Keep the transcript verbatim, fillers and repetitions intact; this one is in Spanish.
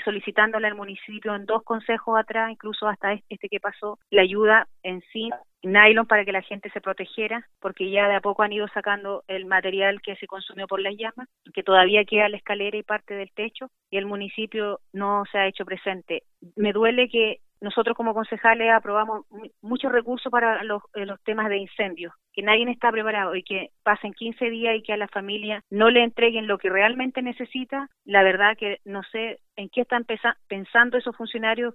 solicitándole al municipio en dos consejos atrás, incluso hasta este que pasó, la ayuda en sí, nylon para que la gente se protegiera, porque ya de a poco han ido sacando el material que se consumió por las llamas, que todavía queda la escalera y parte del techo, y el municipio no se ha hecho presente. Me duele que nosotros como concejales aprobamos muchos recursos para los, los temas de incendios, que nadie está preparado y que pasen quince días y que a la familia no le entreguen lo que realmente necesita. La verdad que no sé en qué están pensando esos funcionarios